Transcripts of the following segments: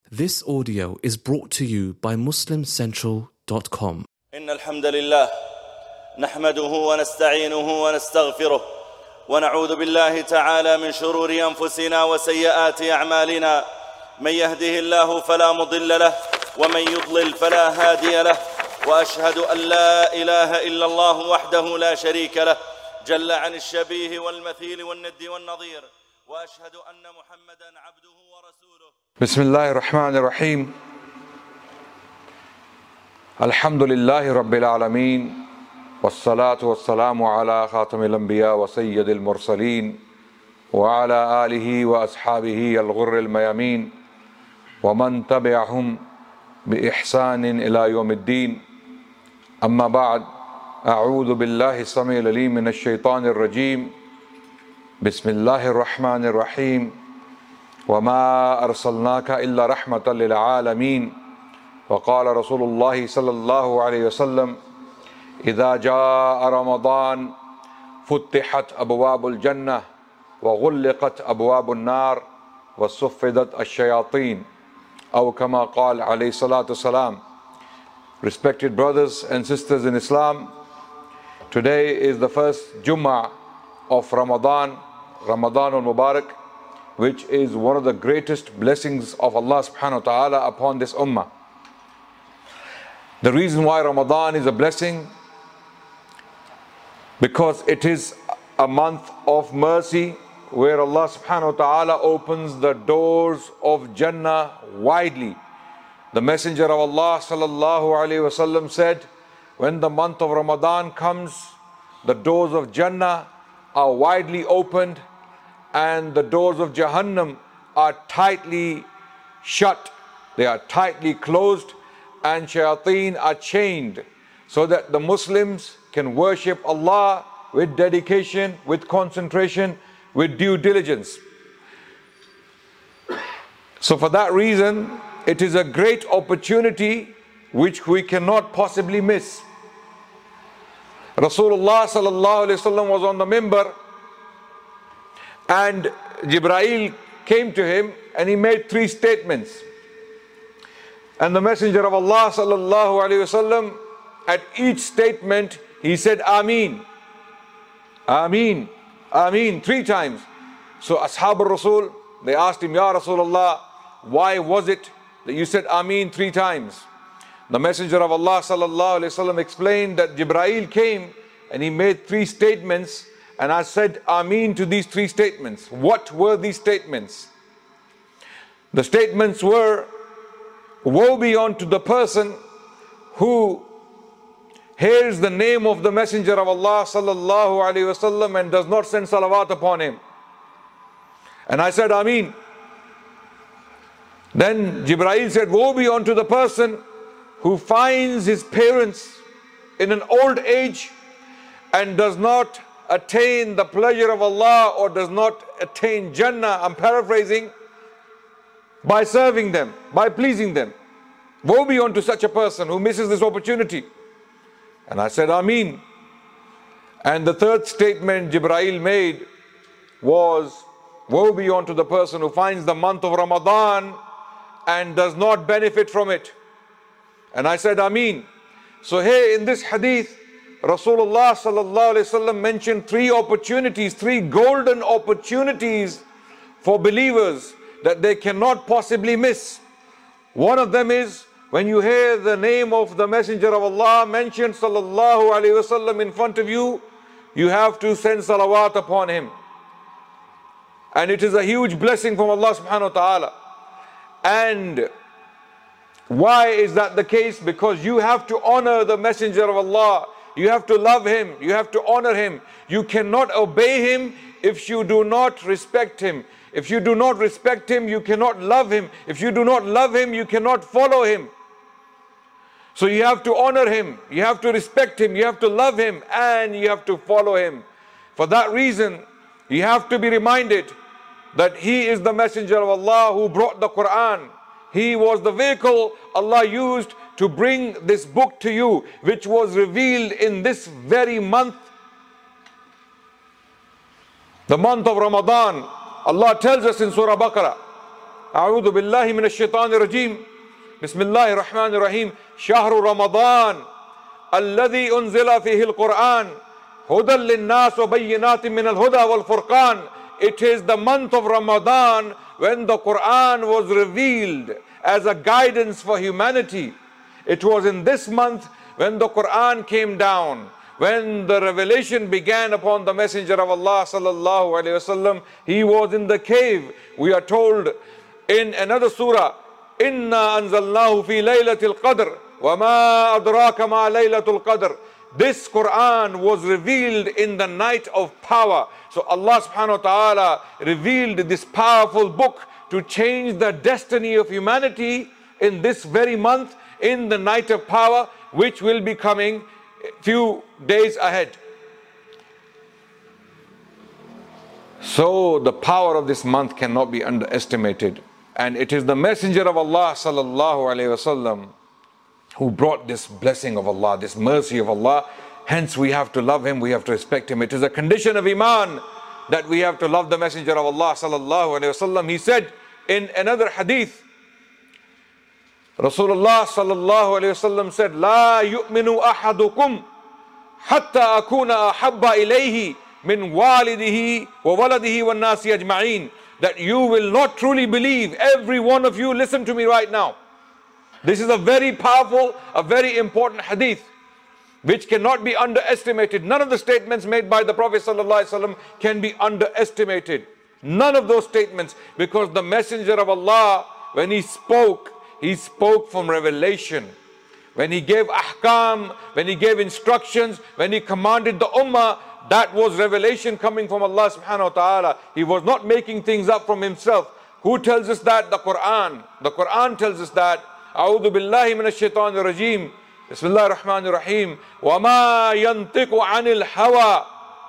This audio is brought to you by MuslimCentral.com. إن الحمد لله نحمده ونستعينه ونستغفره ونعوذ بالله تعالى من شرور أنفسنا وسيئات أعمالنا. من يهده الله فلا مضل له ومن يضلل فلا هادي له، وأشهد أن لا إله إلا الله وحده لا شريك له جل عن الشبيه والمثيل والند والنظير، وأشهد أن محمدًا عبده ورسوله. بسم الله الرحمن الرحيم. الحمد لله رب العالمين، والصلاة والسلام على خاتم الأنبياء وسيد المرسلين وعلى آله وأصحابه الغر الميامين ومن تبعهم بإحسان إلى يوم الدين. أما بعد، أعوذ بالله السميع العليم من الشيطان الرجيم. بسم الله الرحمن الرحيم. وما أرسلناك إلا رحمة للعالمين. وقال رسول الله صلى الله عليه وسلم: إذا جاء رمضان فتحت أبواب الجنة وغلقت أبواب النار وصفدت الشياطين، أو كما قال عليه الصلاة والسلام. Respected brothers and sisters in Islam, today is the first Jummah of Ramadan al-Mubarak, which is one of the greatest blessings of Allah subhanahu wa ta'ala upon this ummah. The reason why Ramadan is a blessing, because it is a month of mercy where Allah subhanahu wa ta'ala opens the doors of Jannah widely. The Messenger of Allah sallallahu alayhi wasallam said, when the month of Ramadan comes, the doors of Jannah are widely opened and the doors of Jahannam are tightly shut. They are tightly closed, and shayateen are chained, so that the Muslims can worship Allah with dedication, with concentration, with due diligence. So for that reason, it is a great opportunity which we cannot possibly miss. Rasulullah sallallahu alaihi wasallam was on the minbar, and Jibreel came to him and he made three statements. And the Messenger of Allah sallallahu alaihi wasallam, at each statement he said Ameen, Ameen, Ameen, three times. So Ashab al-Rasul, they asked him, Ya Rasulullah, why was it that you said Ameen three times? The Messenger of Allah sallallahu alaihi wasallam explained that Jibreel came and he made three statements, and I said Ameen to these three statements. What were these statements? The statements were: woe be unto the person who hears the name of the Messenger of Allah sallallahu alaihi wasallam and does not send salawat upon him. And I said Ameen. Then Jibreel said, woe be unto the person who finds his parents in an old age and does not attain the pleasure of Allah, or does not attain Jannah, I'm paraphrasing, by serving them, by pleasing them. Woe be unto such a person who misses this opportunity. And I said Ameen. And the third statement Jibreel made was, woe be unto the person who finds the month of Ramadan and does not benefit from it. And I said Ameen. So here in this hadith, Rasulullah sallallahu alaihi wasallam mentioned three opportunities, three golden opportunities for believers that they cannot possibly miss. One of them is when you hear the name of the Messenger of Allah mentioned sallallahu alaihi wasallam in front of you, you have to send salawat upon him. And it is a huge blessing from Allah subhanahu wa ta'ala. And why is that the case? Because you have to honor the Messenger of Allah. You have to love him. You have to honor him. You cannot obey him if you do not respect him. If you do not respect him, you cannot love him. If you do not love him, you cannot follow him. So you have to honor him. You have to respect him. You have to love him, and you have to follow him. For that reason, you have to be reminded that he is the Messenger of Allah who brought the Quran. He was the vehicle Allah used to bring this book to you, which was revealed in this very month, the month of Ramadan. Allah tells us in Surah Baqarah, A'udhu billahi minash shaitanir rajim. Bismillahir Rahmanir Rahim. Shahru Ramadan alladhi unzila fihi al-Quran hudan lin-nas wa bayyinatin min al-huda wal-furqan. It is the month of Ramadan when the Quran was revealed as a guidance for humanity. It was in this month when the Quran came down, when the revelation began upon the Messenger of Allah sallallahu alaihi wasallam. He was in the cave. We are told in another surah, Inna anzalnahu fi laylatil qadr wa ma adraka ma laylatul qadr. This Quran was revealed in the night of power. So Allah subhanahu wa ta'ala revealed this powerful book to change the destiny of humanity in this very month, in the night of power, which will be coming few days ahead. So the power of this month cannot be underestimated. And it is the Messenger of Allah sallallahu alaihi wasallam who brought this blessing of Allah, this mercy of Allah. Hence we have to love him, we have to respect him. It is a condition of Iman that we have to love the Messenger of Allah sallallahu alaihi wasallam. He said in another hadith, Rasulullah sallallahu alayhi wasallam said, La yu'minu ahadukum hatta akuna ahabba ilayhi min walidihi wa waladihi wa nasi ajma'een. That you will not truly believe. Every one of you, listen to me right now. This is a very powerful, a very important hadith which cannot be underestimated. None of the statements made by the Prophet sallallahu alayhi wasallam can be underestimated. None of those statements, because the Messenger of Allah, when he spoke from revelation. When he gave ahkam, when he gave instructions, when he commanded the ummah, that was revelation coming from Allah subhanahu wa ta'ala. He was not making things up from himself. Who tells us that? The Quran. The Quran tells us that. A'udhu billahi minash shaitanir rajim. Bismillahir Rahmanir Rahim. Wa ma yantiqu anil hawa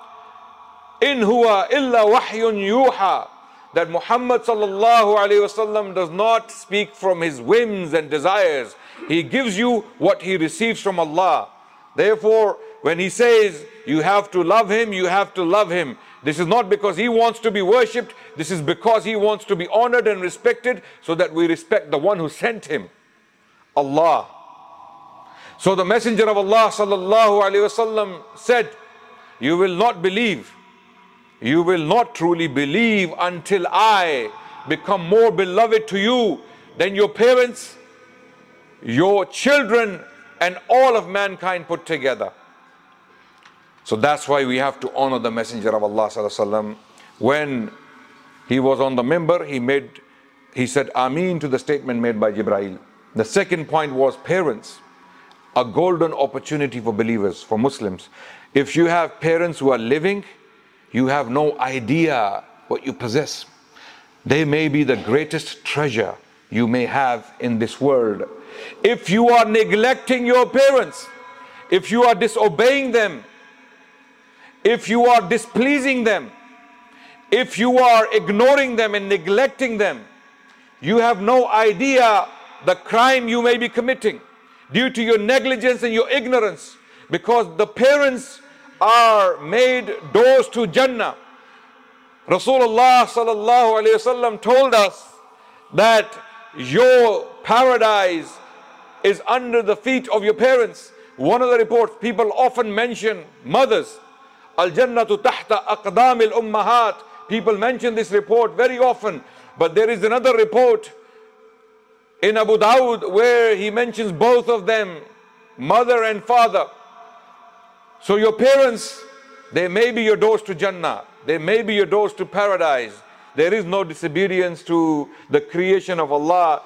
in huwa illa wahyun yuha. That Muhammad sallallahu alayhi wasallam does not speak from his whims and desires. He gives you what he receives from Allah. Therefore, when he says you have to love him, you have to love him. This is not because he wants to be worshipped. This is because he wants to be honored and respected, so that we respect the one who sent him, Allah. So the Messenger of Allah sallallahu alayhi wasallam said, you will not believe. You will not truly believe until I become more beloved to you than your parents, your children, and all of mankind put together. So that's why we have to honor the Messenger of Allah sallallahu alaihi wasallam. When he was on the minbar, he said Ameen to the statement made by Jibreel. The second point was parents, a golden opportunity for believers, for Muslims. If you have parents who are living, you have no idea what you possess. They may be the greatest treasure you may have in this world. If you are neglecting your parents, if you are disobeying them, if you are displeasing them, if you are ignoring them and neglecting them, you have no idea the crime you may be committing due to your negligence and your ignorance, because the parents are made doors to Jannah. Rasulullah sallallahu alayhi wasallam told us that your paradise is under the feet of your parents. One of the reports, people often mention mothers. Al-Jannatu tahta aqdamil ummahat. People mention this report very often. But there is another report in Abu Dawud where he mentions both of them, mother and father. So your parents, they may be your doors to Jannah. They may be your doors to paradise. There is no disobedience to the creation of Allah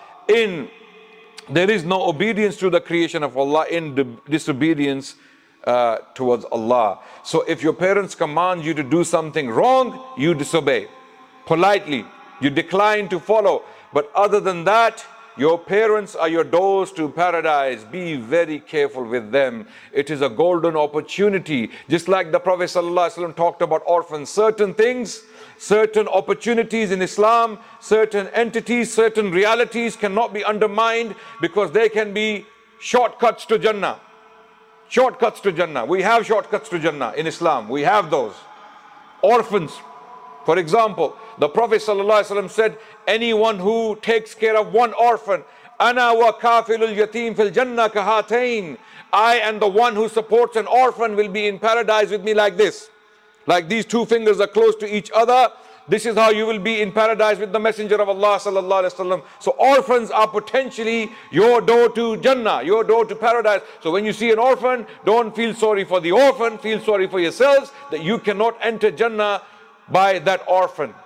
there is no obedience to the creation of Allah in disobedience towards Allah. So if your parents command you to do something wrong, you disobey politely. You decline to follow. But other than that, your parents are your doors to paradise. Be very careful with them. It is a golden opportunity. Just like the Prophet ﷺ talked about orphans. Certain things, certain opportunities in Islam, certain entities, certain realities cannot be undermined, because they can be shortcuts to Jannah. Shortcuts to Jannah. We have shortcuts to Jannah in Islam. We have those. Orphans. For example, the Prophet ﷺ said, anyone who takes care of one orphan, Ana wa kafilul yatim fil jannah kahatain. I and the one who supports an orphan will be in paradise with me like this. Like these two fingers are close to each other. This is how you will be in paradise with the Messenger of Allah sallallahu alaihi wasallam. So orphans are potentially your door to Jannah, your door to paradise. So when you see an orphan, don't feel sorry for the orphan, feel sorry for yourselves that you cannot enter Jannah by that orphan.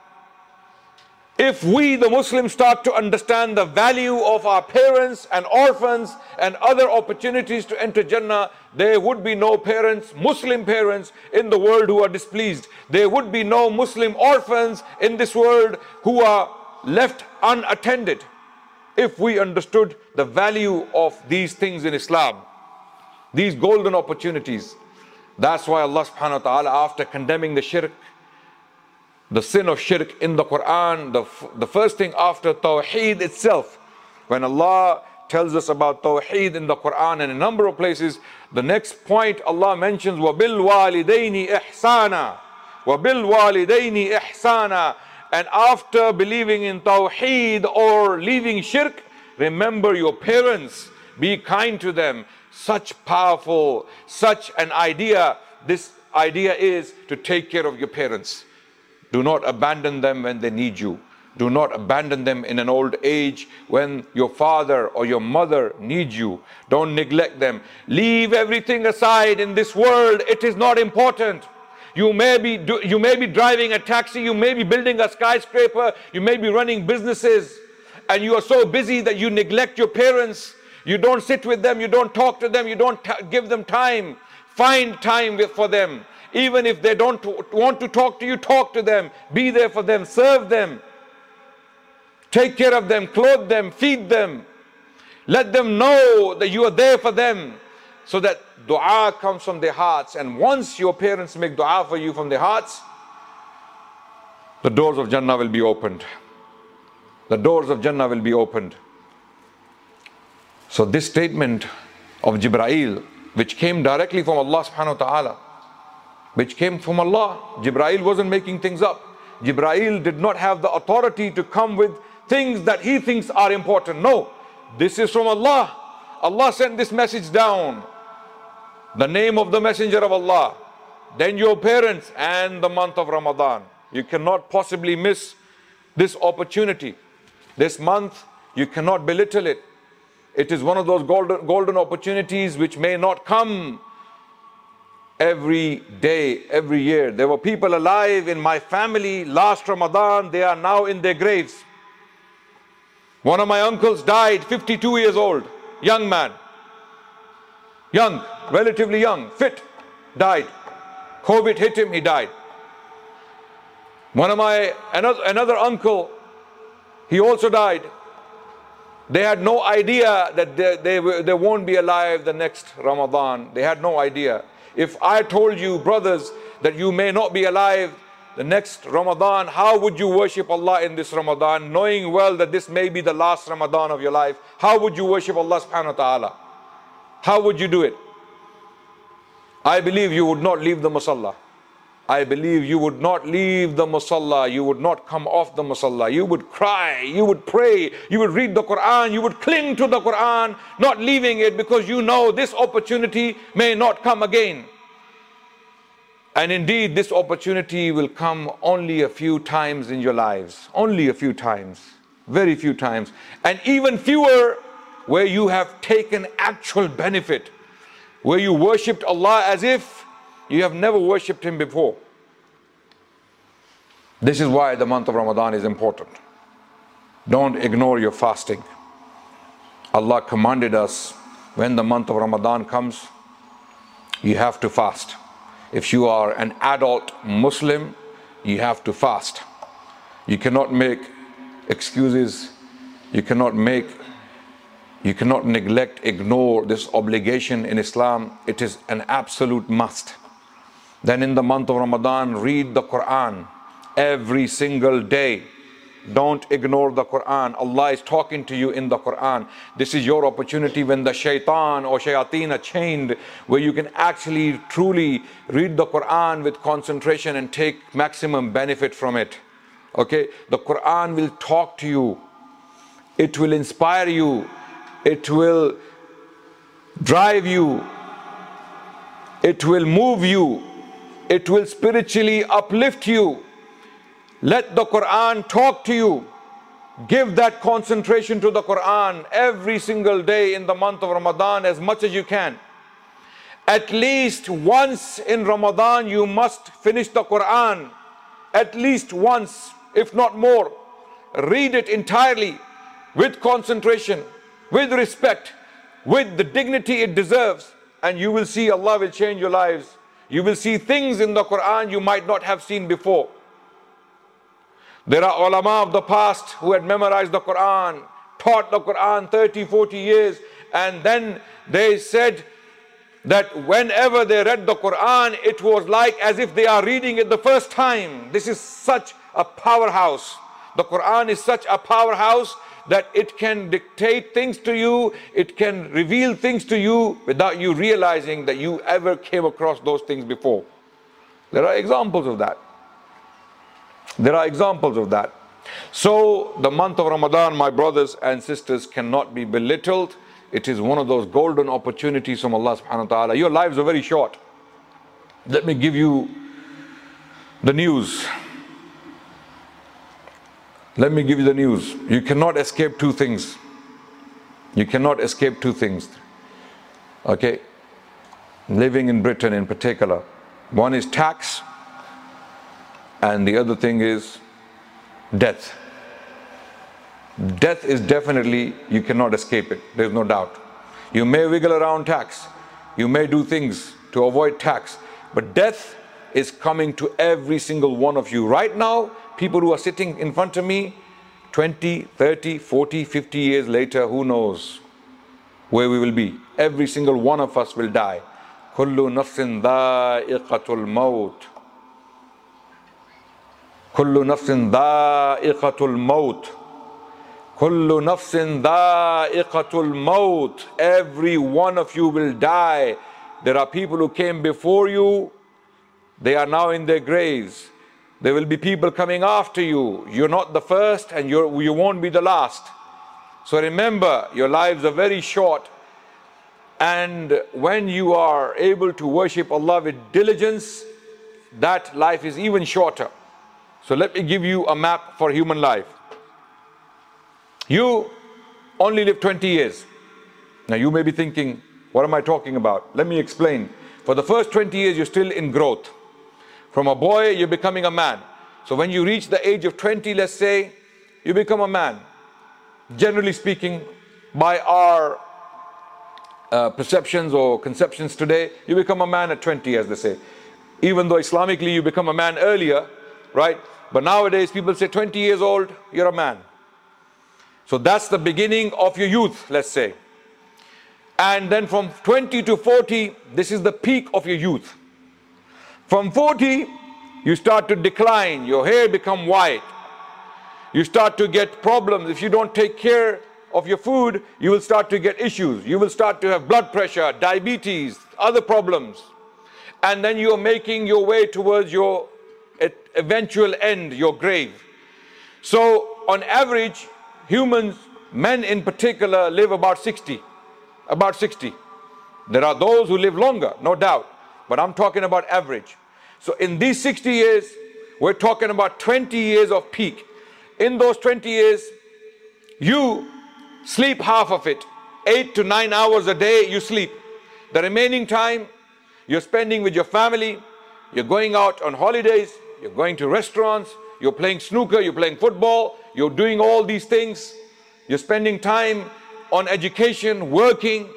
If we, the Muslims, start to understand the value of our parents and orphans and other opportunities to enter Jannah, there would be no parents, Muslim parents in the world who are displeased. There would be no Muslim orphans in this world who are left unattended. If we understood the value of these things in Islam, these golden opportunities. That's why Allah subhanahu wa ta'ala, after condemning the shirk, the sin of shirk in the Quran, the first thing after Tawheed itself, when Allah tells us about Tawheed in the Quran and a number of places, the next point Allah mentions, وَبِالْوَالِدَيْنِ إِحْسَانًا وَبِالْوَالِدَيْنِ إِحْسَانًا. And after believing in Tawheed or leaving shirk, remember your parents, be kind to them. Such powerful, such an idea. This idea is to take care of your parents. Do not abandon them when they need you. Do not abandon them in an old age when your father or your mother needs you. Don't neglect them. Leave everything aside in this world. It is not important. You may be driving a taxi, you may be building a skyscraper, you may be running businesses, and you are so busy that you neglect your parents. You don't sit with them, you don't talk to them, you don't give them time. Find time for them. Even if they don't want to talk to you, talk to them. Be there for them, serve them. Take care of them, clothe them, feed them. Let them know that you are there for them, so that dua comes from their hearts. And once your parents make dua for you from their hearts, the doors of Jannah will be opened. The doors of Jannah will be opened. So this statement of Jibreel, which came directly from Allah subhanahu wa ta'ala, which came from Allah. Jibreel wasn't making things up. Jibreel did not have the authority to come with things that he thinks are important. No, this is from Allah. Allah sent this message down. The name of the Messenger of Allah, then your parents, and the month of Ramadan. You cannot possibly miss this opportunity. This month, you cannot belittle it. It is one of those golden opportunities which may not come every day, every year. There were people alive in my family last Ramadan, they are now in their graves. One of my uncles died, 52 years old, young man. Young, relatively young, fit, died. COVID hit him, he died. Another uncle, he also died. They had no idea that they won't be alive the next Ramadan. They had no idea. If I told you, brothers, that you may not be alive the next Ramadan, how would you worship Allah in this Ramadan, knowing well that this may be the last Ramadan of your life? How would you worship Allah subhanahu wa ta'ala? How would you do it? I believe you would not leave the musalla. I believe you would not leave the musalla. You would not come off the musalla. You would cry, you would pray, you would read the Quran, you would cling to the Quran, not leaving it, because you know this opportunity may not come again. And indeed, this opportunity will come only a few times in your lives. Only a few times. Very few times. And even fewer where you have taken actual benefit. Where you worshipped Allah as if you have never worshipped Him before. This is why the month of Ramadan is important. Don't ignore your fasting. Allah commanded us, when the month of Ramadan comes, you have to fast. If you are an adult Muslim, you have to fast. You cannot make excuses. You cannot neglect, ignore this obligation in Islam. It is an absolute must. Then in the month of Ramadan, read the Quran every single day. don't ignore the Quran. Allah is talking to you in the Quran. This is your opportunity when the shaitan or shayateen are chained, where you can actually truly read the Quran with concentration and take maximum benefit from it. Okay, the Quran will talk to you. It will inspire you. It will drive you. It will move you. It will spiritually uplift you. Let the Quran talk to you. Give that concentration to the Quran every single day in the month of Ramadan as much as you can. At least once in Ramadan you must finish the Quran. At least once, if not more. Read it entirely with concentration, with respect, with the dignity it deserves, and you will see Allah will change your lives. You will see things in the Quran you might not have seen before. There are ulama of the past who had memorized the Quran, taught the Quran 30, 40 years, and then they said that whenever they read the Quran, it was like as if they are reading it the first time. This is such a powerhouse. The Quran is such a powerhouse that it can dictate things to you, it can reveal things to you without you realizing that you ever came across those things before. There are examples of that. There are examples of that. So the month of Ramadan, my brothers and sisters, cannot be belittled. It is one of those golden opportunities from Allah subhanahu wa ta'ala. Your lives are very short. Let me give you the news. Let me give you the news. You cannot escape two things. You cannot escape two things. Okay? Living in Britain in particular. One is tax, and the other thing is death. Death is definitely, you cannot escape it. There's no doubt. You may wiggle around tax. You may do things to avoid tax. But death is coming to every single one of you. Right now, people who are sitting in front of me, 20, 30, 40, 50 years later, who knows where we will be. Every single one of us will die. Kullu nafsin dha'iqatul maut. Kullu nafsin dha'iqatul maut. Kullu nafsin dha'iqatul maut. Every one of you will die. There are people who came before you. They are now in their graves. There will be people coming after you. You're not the first and you won't be the last. So remember, your lives are very short. And when you are able to worship Allah with diligence, that life is even shorter. So let me give you a map for human life. You only live 20 years. Now you may be thinking, what am I talking about? Let me explain. For the first 20 years, you're still in growth. From a boy, you're becoming a man. So when you reach the age of 20, let's say, you become a man. Generally speaking, by our perceptions or conceptions today, you become a man at 20, as they say. Even though Islamically you become a man earlier, right? But nowadays people say 20 years old, you're a man. So that's the beginning of your youth, let's say. And then from 20 to 40, this is the peak of your youth. From 40, you start to decline, your hair become white. You start to get problems. If you don't take care of your food, you will start to get issues. You will start to have blood pressure, diabetes, other problems. And then you are making your way towards your eventual end, your grave. So on average, humans, men in particular, live about 60. About 60. There are those who live longer, no doubt. But I'm talking about average. So in these 60 years, we're talking about 20 years of peak. In those 20 years, you sleep half of it. 8 to 9 hours a day you sleep. The remaining time, you're spending with your family, you're going out on holidays, you're going to restaurants, you're playing snooker, you're playing football, you're doing all these things. You're spending time on education, working.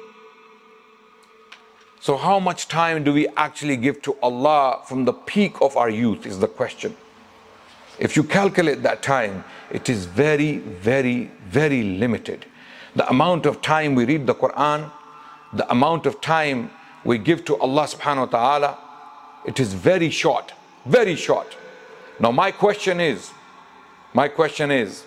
So how much time do we actually give to Allah from the peak of our youth is the question. If you calculate that time, it is very, very, very limited. The amount of time we read the Quran, the amount of time we give to Allah subhanahu wa ta'ala, it is very short, very short. Now my question is, My question is,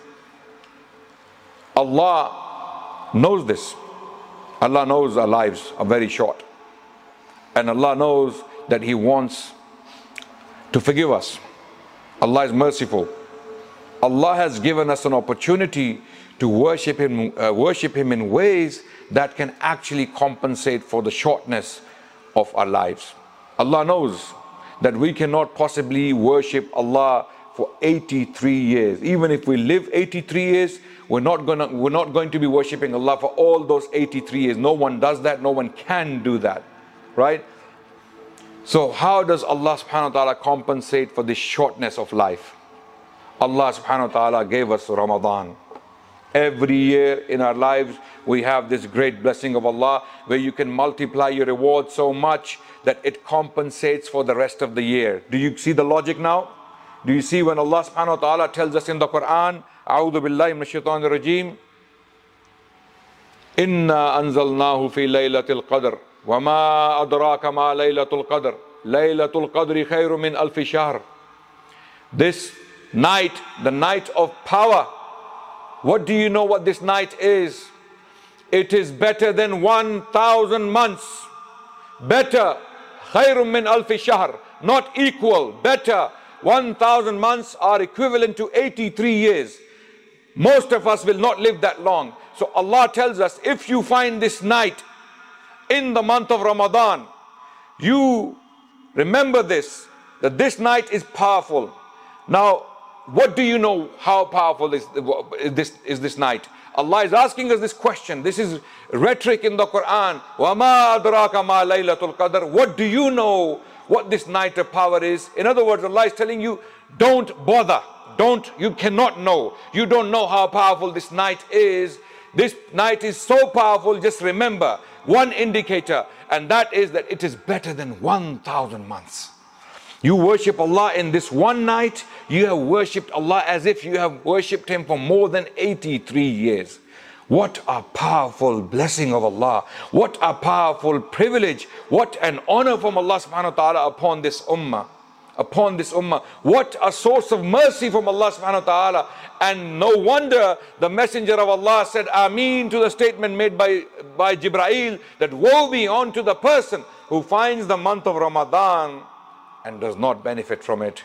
Allah knows this. Allah knows our lives are very short. And Allah knows that He wants to forgive us. Allah is merciful. Allah has given us an opportunity to worship Him in ways that can actually compensate for the shortness of our lives. Allah knows that we cannot possibly worship Allah for 83 years. Even if we live 83 years, we're not going to be worshiping Allah for all those 83 years. No one does that. No one can do that. Right? So how does Allah subhanahu wa ta'ala compensate for this shortness of life? Allah subhanahu wa ta'ala gave us Ramadan. Every year in our lives, we have this great blessing of Allah where you can multiply your reward so much that it compensates for the rest of the year. Do you see the logic now? Do you see when Allah subhanahu wa ta'ala tells us in the Quran, A'udhu billahi minash shaitanir rajeem, Inna anzalnahu fi laylatil qadr, wa ma adraka ma laylatul qadr, laylatul qadri khairu min alfi shahr. This night, the night of power, what do you know what this night is? It is better than 1,000 months. Better, khairum min alfi shahr, not equal, better. 1,000 months are equivalent to 83 years. Most of us will not live that long. So Allah tells us, if you find this night in the month of Ramadan, you remember this, that this night is powerful. Now, what do you know how powerful is this night? Allah is asking us this question. This is rhetoric in the Quran. وَمَا أَدْرَاكَ مَا لَيْلَةُ الْقَدْرِ. What do you know what this night of power is? In other words, Allah is telling you, don't bother. You cannot know. You don't know how powerful this night is. This night is so powerful, just remember one indicator, and that is that it is better than 1,000 months. You worship Allah in this one night, you have worshipped Allah as if you have worshipped Him for more than 83 years. What a powerful blessing of Allah. What a powerful privilege. What an honor from Allah subhanahu wa ta'ala upon this ummah. Upon this ummah. What a source of mercy from Allah subhanahu wa ta'ala. And no wonder the Messenger of Allah said Ameen to the statement made by Jibreel, that woe be unto the person who finds the month of Ramadan and does not benefit from it.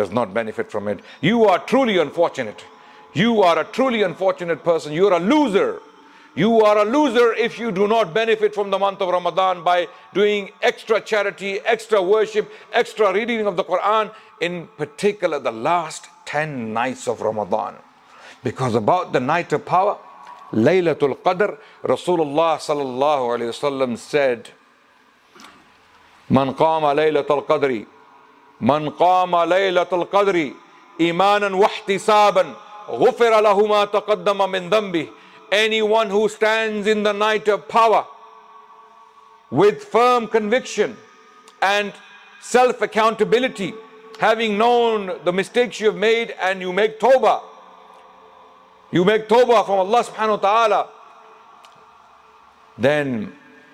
You are truly unfortunate. You are a truly unfortunate person. You are a loser. You are a loser if you do not benefit from the month of Ramadan by doing extra charity, extra worship, extra reading of the Quran, in particular the last 10 nights of Ramadan. Because about the night of power, Laylatul Qadr, Rasulullah sallallahu alayhi wasallam said, Man qama Laylatul Qadri, Man qama Laylatul Qadri, imanan wahtisaban, ghufira lahu ma taqaddama min dhanbih. Anyone who stands in the night of power with firm conviction and self-accountability, having known the mistakes you have made, and you make tawbah from Allah subhanahu wa ta'ala, then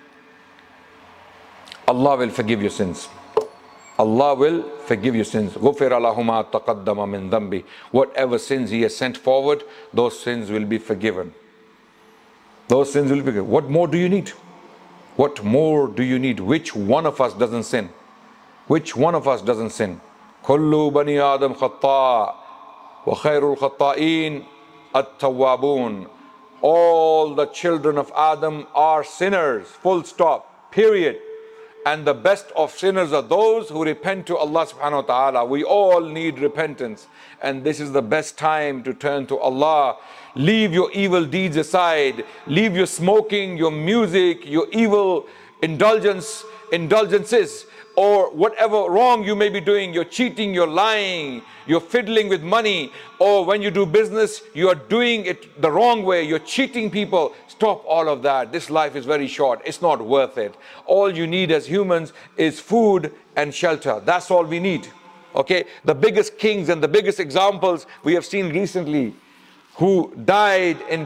Allah will forgive your sins. Allah will forgive your sins. غُفِرَ لَهُ مَا تَقَدَّمَ مِن ذَنْبِهِ. Whatever sins he has sent forward, those sins will be forgiven. Those sins will be forgiven. What more do you need? What more do you need? Which one of us doesn't sin? Which one of us doesn't sin? كُلُّ بَنِي آدَمْ خَطَّاء وَخَيْرُ الْخَطَّائِينَ التَّوَّابُونَ. All the children of Adam are sinners. Full stop. Period. And the best of sinners are those who repent to Allah subhanahu wa ta'ala. We all need repentance. And this is the best time to turn to Allah. Leave your evil deeds aside. Leave your smoking, your music, your evil indulgences, or whatever wrong you may be doing. You're cheating, you're lying, you're fiddling with money, or when you do business, you are doing it the wrong way. You're cheating people. Stop all of that. This life is very short. It's not worth it. All you need as humans is food and shelter. That's all we need. Okay? The biggest kings and the biggest examples we have seen recently, who died in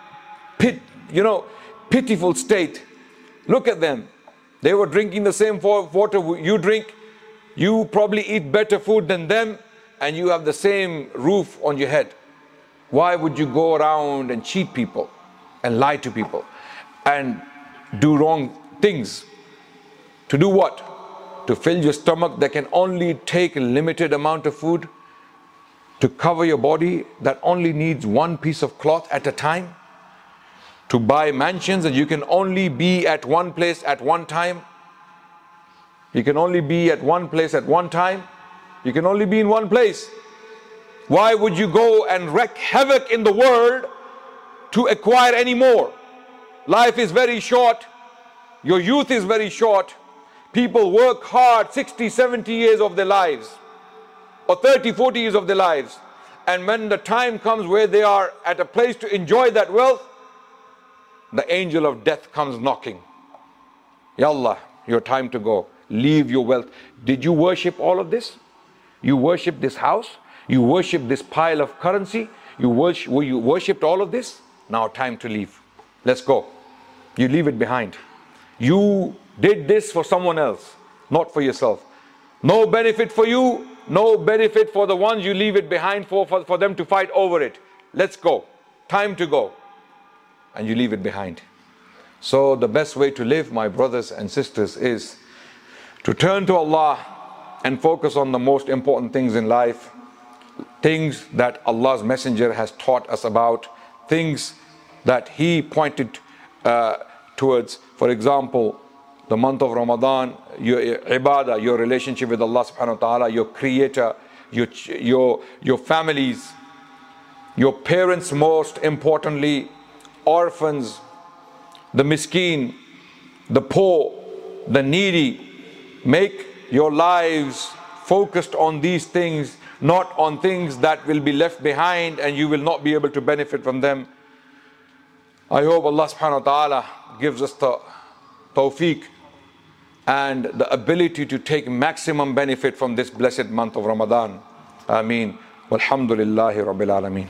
pitiful state. Look at them. They were drinking the same water you drink. You probably eat better food than them, and you have the same roof on your head. Why would you go around and cheat people and lie to people and do wrong things? To do what? To fill your stomach that can only take a limited amount of food, to cover your body that only needs one piece of cloth at a time, to buy mansions that you can only be at one place at one time. You can only be at one place at one time. You can only be in one place. Why would you go and wreak havoc in the world to acquire any more? Life is very short. Your youth is very short. People work hard 60, 70 years of their lives, or 30, 40 years of their lives. And when the time comes where they are at a place to enjoy that wealth, the angel of death comes knocking. Ya Allah, your time to go. Leave your wealth. Did you worship all of this? You worship this house? You worship this pile of currency? You worshipped all of this? Now time to leave. Let's go. You leave it behind. You did this for someone else, not for yourself. No benefit for you, no benefit for the ones you leave it behind for them to fight over it. Let's go. Time to go. And you leave it behind. So the best way to live, my brothers and sisters, is to turn to Allah and focus on the most important things in life, things that Allah's Messenger has taught us about, things that He pointed towards. For example, the month of Ramadan, your ibadah, your relationship with Allah subhanahu wa ta'ala, your creator, your families, your parents, most importantly, orphans, the miskeen, the poor, the needy. Make your lives focused on these things, not on things that will be left behind and you will not be able to benefit from them. I hope Allah subhanahu wa ta'ala gives us the tawfiq and the ability to take maximum benefit from this blessed month of Ramadan. Ameen. Walhamdulillahi Rabbil Alameen.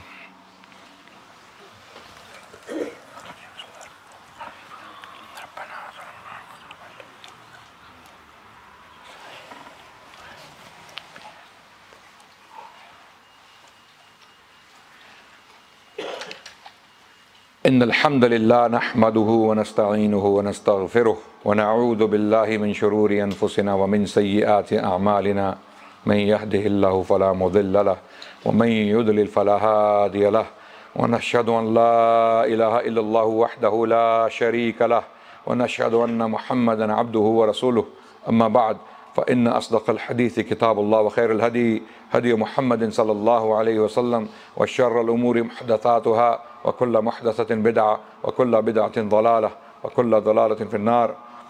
إن الحمد لله نحمده ونستعينه ونستغفره ونعوذ بالله من شرور أنفسنا ومن سيئات أعمالنا من يهده الله فلا مضل له ومن يضلل فلا هادي له ونشهد أن لا إله إلا الله وحده لا شريك له ونشهد أن محمدا عبده ورسوله أما بعد فإن أصدق الحديث كتاب الله وخير الهدي هدي محمد صلى الله عليه وسلم وشر الأمور محدثاتها وكل محدثة بدعة وكل بدعة ضلالة وكل ضلالة في النار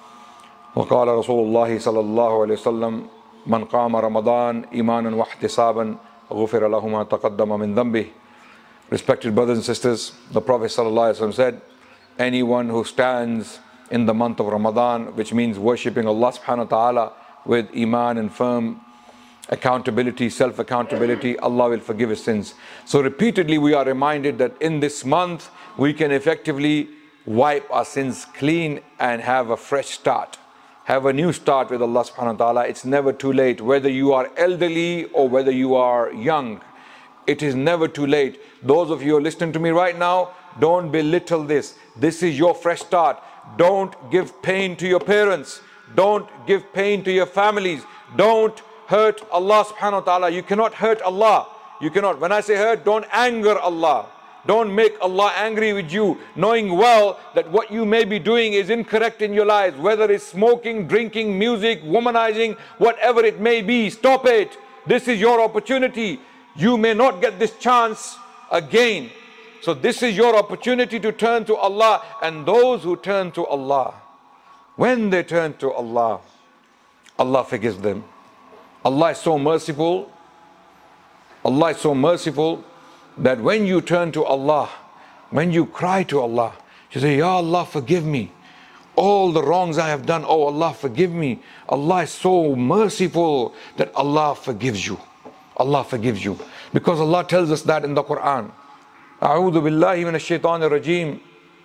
وقال رسول الله صلى الله عليه وسلم من قام رمضان إيمانا واحتسابا غفر له ما تقدم من ذنبه. Respected brothers and sisters, the Prophet صلى الله عليه وسلم said, anyone who stands in the month of Ramadan, which means worshipping Allah subhanahu wa ta'ala with iman and firm accountability, self-accountability, Allah will forgive his sins. So repeatedly we are reminded that in this month we can effectively wipe our sins clean and have a fresh start, have a new start with Allah subhanahu wa ta'ala. It's never too late, whether you are elderly or whether you are young. It is never too late. Those of you who are listening to me right now, don't belittle this. This is your fresh start. Don't give pain to your parents. Don't give pain to your families. Don't hurt Allah subhanahu wa ta'ala. You cannot hurt Allah. You cannot. When I say hurt, don't anger Allah. Don't make Allah angry with you, knowing well that what you may be doing is incorrect in your lives, whether it's smoking, drinking, music, womanizing, whatever it may be. Stop it. This is your opportunity. You may not get this chance again. So this is your opportunity to turn to Allah. And those who turn to Allah, when they turn to Allah, Allah forgives them. Allah is so merciful. Allah is so merciful that when you turn to Allah, when you cry to Allah, you say, Ya Allah, forgive me. All the wrongs I have done, oh Allah, forgive me. Allah is so merciful that Allah forgives you. Allah forgives you. Because Allah tells us that in the Quran. أعوذ بالله من الشيطان الرجيم.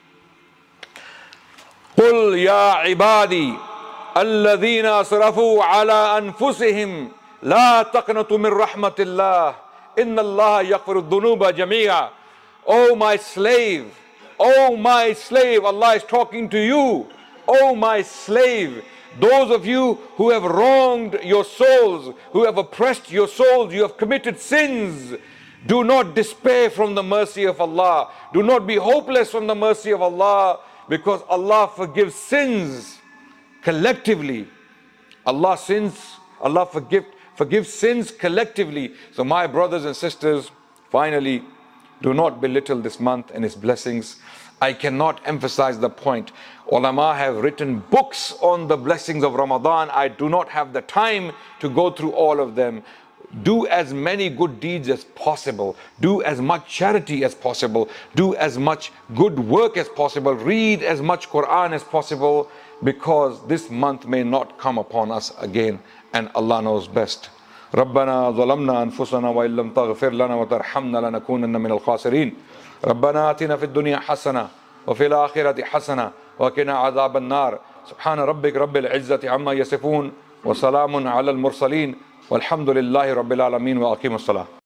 قل يا عبادي الذين أسرفوا على أنفسهم لا تقنطوا من رحمة الله إن الله يغفر الذنوب جميعا Oh my slave, oh my slave, Allah is talking to you. Oh my slave, those of you who have wronged your souls, who have oppressed your souls, you have committed sins. Do not despair from the mercy of Allah. Do not be hopeless from the mercy of Allah, because Allah forgives sins collectively. Allah forgives sins collectively. So my brothers and sisters, finally, do not belittle this month and its blessings. I cannot emphasize the point. Ulama have written books on the blessings of Ramadan. I do not have the time to go through all of them. Do as many good deeds as possible. Do as much charity as possible. Do as much good work as possible. Read as much Quran as possible, because this month may not come upon us again, and Allah knows best. ربنا ظلمنا أنفسنا وإن لم تغفر لنا وترحمنا لنكونن من الخاسرين. ربنا آتنا في الدنيا حسنة وفي الآخرة حسنة وقنا عذاب النار. سبحان ربك رب العزة عما يصفون وسلام على المرسلين والحمد لله رب العالمين وأقيموا الصلاة.